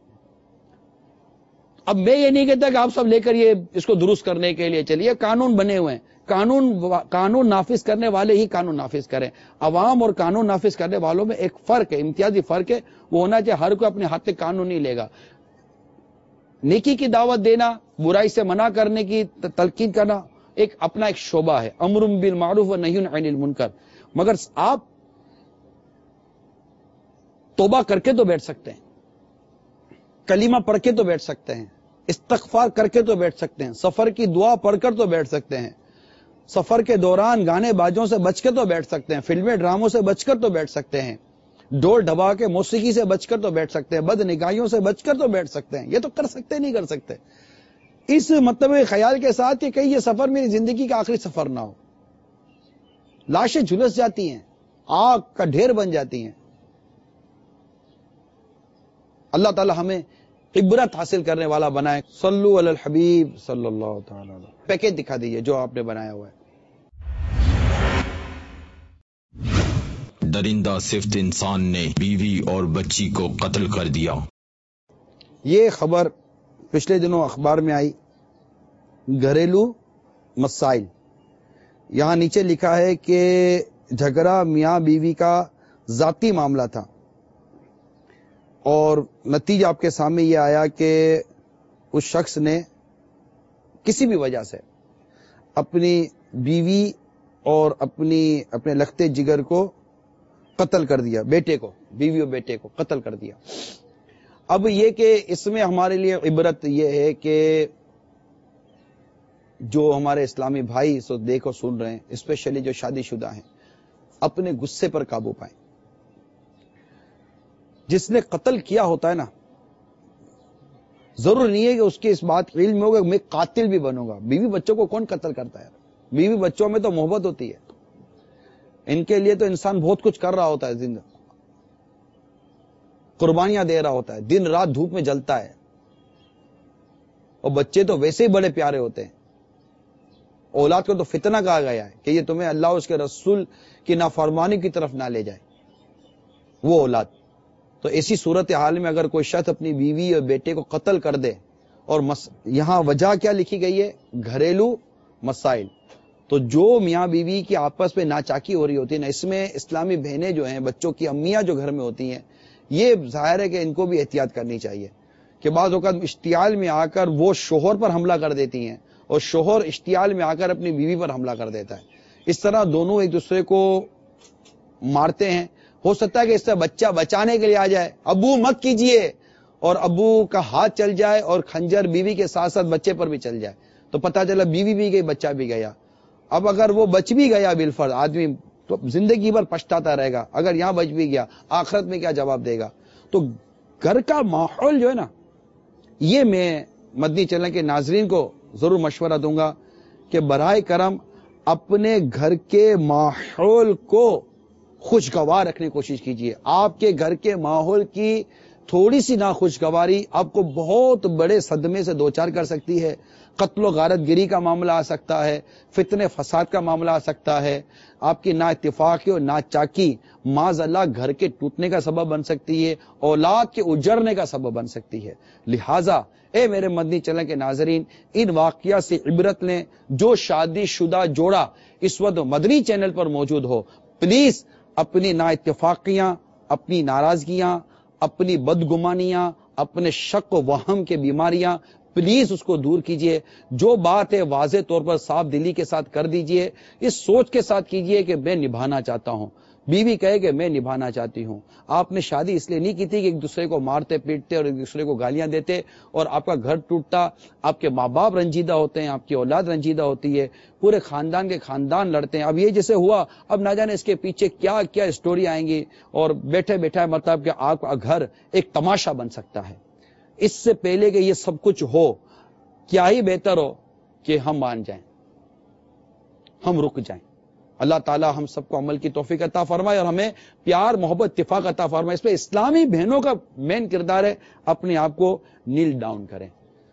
E: اب میں یہ نہیں کہتا کہ آپ سب لے کر یہ اس کو درست کرنے کے لیے چلیے، قانون بنے ہوئے ہیں، قانون نافذ کرنے والے ہی قانون نافذ کریں۔ عوام اور قانون نافذ کرنے والوں میں ایک فرق ہے، امتیازی فرق ہے، وہ ہونا چاہیے، ہر کوئی اپنے ہاتھ میں قانون نہیں لے گا۔ نیکی کی دعوت دینا، برائی سے منع کرنے کی تلقین کرنا اپنا ایک شعبہ ہے، امر بالمعروف و نہی عن المنکر، مگر آپ توبہ کر کے تو بیٹھ سکتے ہیں، کلمہ پڑھ کے تو بیٹھ سکتے ہیں، استغفار کر کے تو بیٹھ سکتے ہیں، سفر کی دعا پڑھ کر تو بیٹھ سکتے ہیں، سفر کے دوران گانے باجوں سے بچ کے تو بیٹھ سکتے ہیں، فلمیں ڈراموں سے بچ کر تو بیٹھ سکتے ہیں، ڈول ڈھبا کے موسیقی سے بچ کر تو بیٹھ سکتے ہیں، بد نگاہیوں سے بچ کر تو بیٹھ سکتے ہیں۔ یہ تو کر سکتے نہیں کر سکتے، اس مطلب خیال کے ساتھ کہ کہیں یہ سفر میری زندگی کا آخری سفر نہ ہو۔ لاشیں جھلس جاتی ہیں، آگ کا ڈھیر بن جاتی ہیں۔ اللہ تعالی ہمیں عبرت حاصل کرنے والا بنائے۔ صلو علی الحبیب صلی اللہ تعالی علیہ۔ پیکج دکھا دیجئے جو آپ نے بنایا ہوا ہے۔
B: درندہ صفت انسان نے بیوی اور بچی کو قتل کر دیا۔
C: یہ خبر پچھلے دنوں اخبار میں آئی، گھریلو مسائل۔ یہاں نیچے لکھا ہے کہ جھگڑا میاں بیوی کا ذاتی معاملہ تھا، اور نتیجہ آپ کے سامنے یہ آیا کہ اس شخص نے کسی بھی وجہ سے اپنی بیوی اور اپنے لختے جگر کو قتل کر دیا، بیٹے کو، بیوی اور بیٹے کو قتل کر دیا۔ اب یہ کہ اس میں ہمارے لیے عبرت یہ ہے کہ جو ہمارے اسلامی بھائی سو دیکھو سن رہے ہیں، اسپیشلی جو شادی شدہ ہیں، اپنے غصے پر قابو پائیں۔ جس نے قتل کیا ہوتا ہے نا، ضرور نہیں ہے کہ اس کے اس بات علم ہوگا میں قاتل بھی بنوں گا۔ بیوی بچوں کو کون قتل کرتا ہے؟ بیوی بچوں میں تو محبت ہوتی ہے، ان کے لیے تو انسان بہت کچھ کر رہا ہوتا ہے، زندہ قربانیاں دے رہا ہوتا ہے، دن رات دھوپ میں جلتا ہے، اور بچے تو ویسے ہی بڑے پیارے ہوتے ہیں۔ اولاد کو تو فتنہ کہا گیا ہے کہ یہ تمہیں اللہ اور اس کے رسول کی نافرمانی کی طرف نہ لے جائے، وہ اولاد۔ تو ایسی صورتحال میں اگر کوئی شخص اپنی بیوی اور بیٹے کو قتل کر دے، اور یہاں وجہ کیا لکھی گئی ہے؟ گھریلو مسائل۔ تو جو میاں بیوی کی آپس میں ناچاکی ہو رہی ہوتی ہے نا، اس میں اسلامی بہنیں جو ہیں، بچوں کی امیاں جو گھر میں ہوتی ہیں، یہ ظاہر ہے کہ ان کو بھی احتیاط کرنی چاہیے کہ بعض اوقات اشتعال میں آ کر وہ شوہر پر حملہ کر دیتی ہیں، اور شوہر اشتعال میں آ کر اپنی بیوی پر حملہ کر دیتا ہے۔ اس طرح دونوں ایک دوسرے کو مارتے ہیں۔ ہو سکتا ہے کہ اس سے بچہ بچانے کے لیے آ جائے، ابو مت کیجئے، اور ابو کا ہاتھ چل جائے اور خنجر بیوی کے ساتھ ساتھ بچے پر بھی چل جائے، تو پتہ چلا بیوی بھی گئی، بچہ بھی گیا۔ اب اگر وہ بچ بھی گیا بالفرض، آدمی تو زندگی بھر پچھتاتا رہے گا، اگر یہاں بچ بھی گیا آخرت میں کیا جواب دے گا؟ تو گھر کا ماحول جو ہے نا، یہ میں مدنی چینل کے ناظرین کو ضرور مشورہ دوں گا کہ براہ کرم اپنے گھر کے ماحول کو خوشگوار رکھنے کی کوشش کیجیے۔ آپ کے گھر کے ماحول کی تھوڑی سی ناخوشگواری آپ کو بہت بڑے صدمے سے دوچار کر سکتی ہے۔ قتل و غارت گری کا معاملہ آ سکتا ہے، فتنے فساد کا معاملہ آ سکتا ہے، آپ کی نا اتفاقی اور نا چاکی معاذ اللہ گھر کے ٹوٹنے کا سبب بن سکتی ہے، اولاد کے اجڑنے کا سبب بن سکتی ہے۔ لہٰذا اے میرے مدنی چینل کے ناظرین، ان واقعات سے عبرت لیں۔ جو شادی شدہ جوڑا اس وقت مدنی چینل پر موجود ہو، پلیز اپنی نا اتفاقیاں، اپنی ناراضگیاں، اپنی بدگمانیاں، اپنے شک و وہم کے بیماریاں، پلیز اس کو دور کیجئے۔ جو بات ہے واضح طور پر صاف دلی کے ساتھ کر دیجئے، اس سوچ کے ساتھ کیجئے کہ میں نبھانا چاہتا ہوں۔
E: بیوی کہے کہ میں نبھانا چاہتی ہوں. آپ نے شادی اس لیے نہیں کی تھی کہ ایک دوسرے کو مارتے پیٹتے اور ایک دوسرے کو گالیاں دیتے اور آپ کا گھر ٹوٹتا, آپ کے ماں باپ رنجیدہ ہوتے ہیں, آپ کی اولاد رنجیدہ ہوتی ہے, پورے خاندان کے خاندان لڑتے ہیں. اب یہ جیسے ہوا, اب نہ جانے اس کے پیچھے کیا کیا اسٹوری آئیں گی, اور بیٹھے بیٹھے مطلب کہ آپ کا گھر ایک تماشا بن سکتا ہے. اس سے پہلے کہ یہ سب کچھ ہو, کیا ہی بہتر ہو کہ ہم مان جائیں, ہم رک جائیں. اللہ تعالی ہم سب کو عمل کی توفیق عطا فرمائے اور ہمیں پیار محبت اتفاق عطا فرمائے. اس پہ اسلامی بہنوں کا مین کردار ہے, اپنے آپ کو نیل ڈاؤن کریں.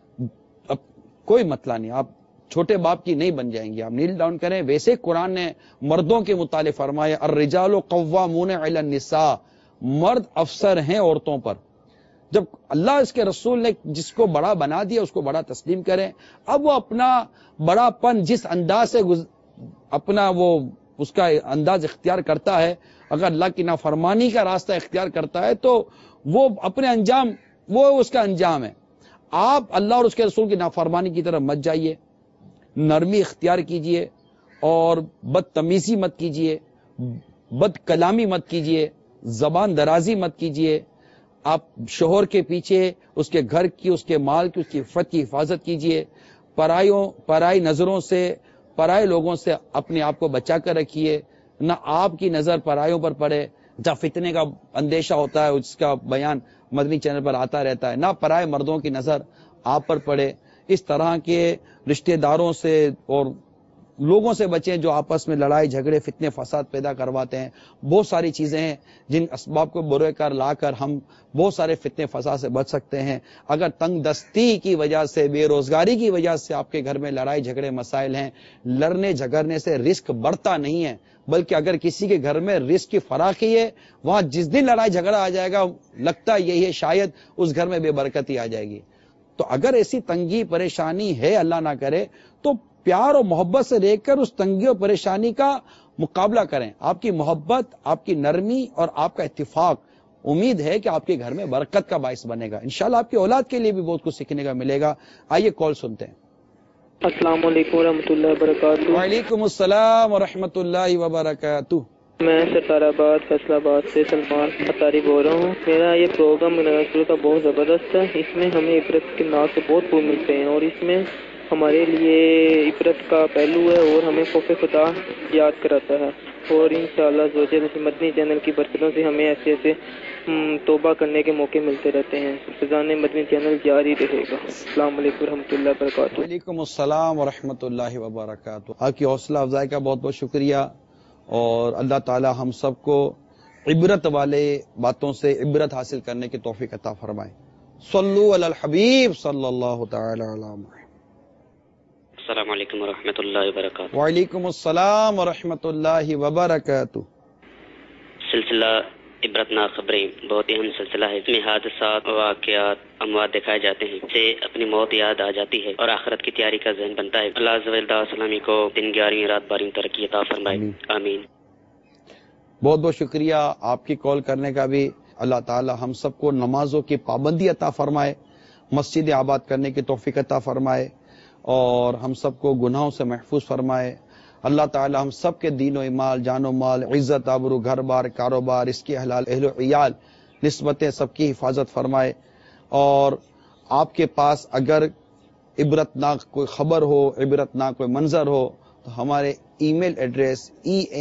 E: اب کوئی مسئلہ نہیں, آپ چھوٹے باپ کی نہیں بن جائیں گے, آپ نیل ڈاؤن کریں. ویسے قرآن نے مردوں کے متعلق فرمایا الرجال قوامون علی النساء, مرد افسر ہیں عورتوں پر. جب اللہ اس کے رسول نے جس کو بڑا بنا دیا اس کو بڑا تسلیم کریں. اب وہ اپنا بڑا پن جس انداز سے اپنا وہ اس کا انداز اختیار کرتا ہے, اگر اللہ کی نافرمانی کا راستہ اختیار کرتا ہے تو وہ اپنے انجام, وہ اس کا انجام ہے. آپ اللہ اور اس کے رسول کی نافرمانی کی طرف مت جائیے, نرمی اختیار کیجئے اور بدتمیزی مت کیجئے, بد کلامی مت کیجئے, زبان درازی مت کیجئے. آپ شوہر کے پیچھے اس کے گھر کی, اس کے مال کی, اس کی عفت کی حفاظت کیجئے. پرائی نظروں سے, پرائے لوگوں سے اپنے آپ کو بچا کر رکھیے. نہ آپ کی نظر پرایوں پر پڑے, جہاں فتنے کا اندیشہ ہوتا ہے اس کا بیان مدنی چینل پر آتا رہتا ہے. نہ پرائے مردوں کی نظر آپ پر پڑے. اس طرح کے رشتہ داروں سے اور لوگوں سے بچیں جو آپس میں لڑائی جھگڑے فتنے فساد پیدا کرواتے ہیں. بہت ساری چیزیں ہیں جن اسباب کو برے کر لا کر ہم بہت سارے فتنے فساد سے بچ سکتے ہیں. اگر تنگ دستی کی وجہ سے, بے روزگاری کی وجہ سے آپ کے گھر میں لڑائی جھگڑے مسائل ہیں, لڑنے جھگڑنے سے رزق بڑھتا نہیں ہے, بلکہ اگر کسی کے گھر میں رزق کی فراخی ہے, وہاں جس دن لڑائی جھگڑا آ جائے گا لگتا یہی ہے شاید اس گھر میں بے برکتی آ جائے گی. تو اگر ایسی تنگی پریشانی ہے, اللہ نہ کرے, تو پیار اور محبت سے دیکھ کر اس تنگی اور پریشانی کا مقابلہ کریں. آپ کی محبت, آپ کی نرمی اور آپ کا اتفاق امید ہے کہ آپ کے گھر میں برکت کا باعث بنے گا. انشاءاللہ آپ کی اولاد کے لیے بھی بہت کچھ سیکھنے کا ملے گا. آئیے کال سنتے ہیں.
F: السلام علیکم ورحمۃ اللہ وبرکاتہ.
E: وعلیکم السلام ورحمۃ اللہ وبرکاتہ.
F: میں ستار آباد فیصل آباد سے سلمان اتاری بول رہا ہوں. میرا یہ پروگرام رسول کا بہت زبردست ہے. اس میں ہمیں عبرت کے نام سے بہت پھول ملتے ہیں اور اس میں ہمارے لیے عبرت کا پہلو ہے اور ہمیں خوف خدا یاد کراتا ہے. اور انشاءاللہ زوجہ مدنی چینل کی برکتوں سے ہمیں ایسے ایسے توبہ کرنے کے موقع ملتے رہتے ہیں. فضان مدنی چینل جاری رہے گا. السلام علیکم ورحمۃ اللہ وبرکاتہ.
E: وعلیکم السلام ورحمۃ اللہ وبرکاتہ. آپ کی حوصلہ افزائی کا بہت بہت شکریہ, اور اللہ تعالی ہم سب کو عبرت والے باتوں سے عبرت حاصل کرنے کی توفیق عطا فرمائے. صلو علی الحبیب صلی اللہ تعالی علی محمد.
G: السلام علیکم ورحمۃ اللہ وبرکاتہ.
E: وعلیکم السلام ورحمۃ اللہ وبرکاتہ.
G: سلسلہ عبرتناک خبریں بہت اہم سلسلہ ہے. اس میں حادثات, واقعات, اموات دکھائے جاتے ہیں, سے اپنی موت یاد آ جاتی ہے اور آخرت کی تیاری کا ذہن بنتا ہے. اللہ عز و جل سلامی کو دن 11ویں رات 12ویں ترقی عطا فرمائے. آمین.
E: بہت بہت شکریہ آپ کی کال کرنے کا بھی. اللہ تعالی ہم سب کو نمازوں کی پابندی عطا فرمائے, مسجد آباد کرنے کی توفیق عطا فرمائے, اور ہم سب کو گناہوں سے محفوظ فرمائے. اللہ تعالی ہم سب کے دین و ایمال, جان و مال, عزت آبرو, گھر بار, کاروبار, اس کی حلال, اہل و عیال, نسبتیں سب کی حفاظت فرمائے. اور آپ کے پاس اگر عبرتناک کوئی خبر ہو, عبرتناک کوئی منظر ہو, تو ہمارے ای میل ایڈریس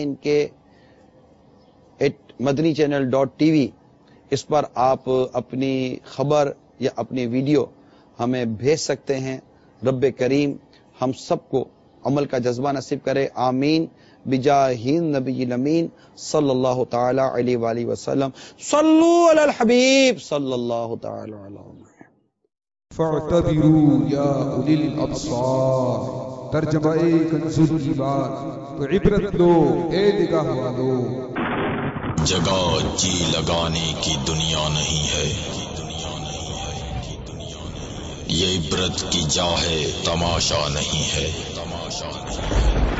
E: enk@madanichannel.tv, اس پر آپ اپنی خبر یا اپنی ویڈیو ہمیں بھیج سکتے ہیں. رب کریم ہم سب کو عمل کا جذبہ نصیب کرے. آمین. بجاہ نبی الامین صلی اللہ تعالی علیہ وآلہ وسلم. صلو علی الحبیب صلی اللہ تعالی علیہ وسلم.
A: فاعتبروا یا اولی الابصار. ترجمہ کنز الایمان. تو عبرت لو اے نگاہ والو.
B: جگہ جی لگانے کی دنیا نہیں ہے, یہ عبرت کی جا ہے, تماشا نہیں ہے.